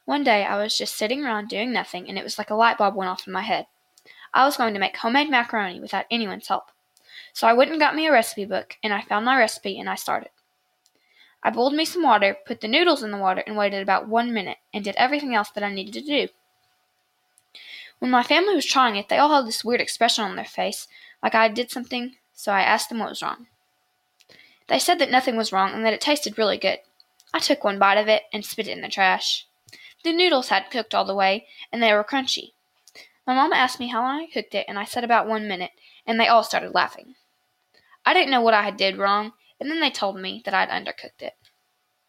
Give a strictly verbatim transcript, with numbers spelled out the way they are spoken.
One day I was just sitting around doing nothing, and it was like a light bulb went off in my head. I was going to make homemade macaroni without anyone's help. So I went and got me a recipe book, and I found my recipe, and I started. I boiled me some water, put the noodles in the water, and waited about one minute, and did everything else that I needed to do. When my family was trying it, they all had this weird expression on their face, like I did something, so I asked them what was wrong. They said that nothing was wrong and that it tasted really good. I took one bite of it and spit it in the trash. The noodles hadn't cooked all the way, and they were crunchy. My mama asked me how long I cooked it, and I said about one minute, and they all started laughing. I didn't know what I had did wrong, and then they told me that I had undercooked it.